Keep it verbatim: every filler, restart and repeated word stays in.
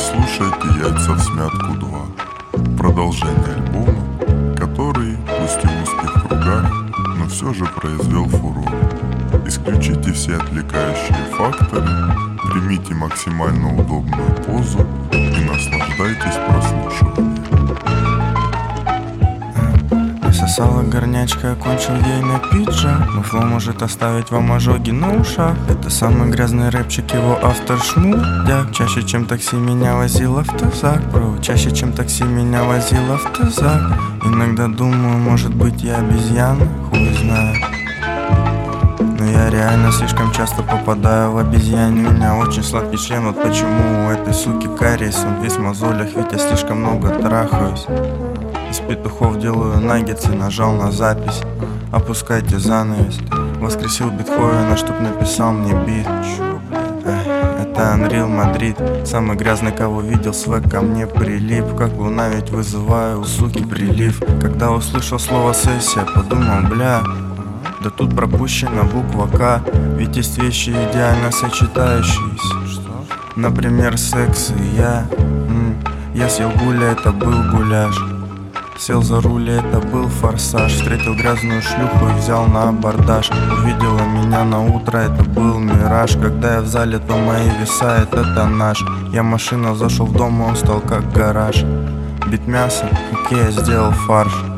слушайте «Яйца в смятку два». Продолжение альбома, который, пусть и в узких кругах, но все же произвел фурор. Исключите все отвлекающие факторы, примите максимально удобную позу и наслаждайтесь прослушиванием. Сосала горнячка, окончил ей напиться. Муфло может оставить вам ожоги на ушах. Это самый грязный рэпчик, его автор шмудяк. Чаще, чем такси меня возил автозак, бро. Чаще, чем такси меня возил автозак. Иногда думаю, может быть я обезьяна, хуй знает. Но я реально слишком часто попадаю в обезьяне. У меня очень сладкий член, вот почему у этой суки кариес. Он весь в мозолях, ведь я слишком много трахаюсь. Из петухов делаю наггетсы, нажал на запись. Опускайте занавес. Воскресил Бетховена, чтоб написал мне бит. Это Unreal Madrid. Самый грязный, кого видел, свек ко мне прилип. Как луна, ведь вызываю у суки прилив. Когда услышал слово сессия, подумал, бля, да тут пропущена буква К. Ведь есть вещи идеально сочетающиеся. Например, секс и я. М-м, я съел гуля, это был гуляш. Сел за руль, это был форсаж. Встретил грязную шлюху и взял на абордаж. Увидела меня на утро, это был мираж. Когда я в зале, то мои веса, это наш. Я машина, зашел в дом, он стал как гараж. Бит мясо, окей, я сделал фарш.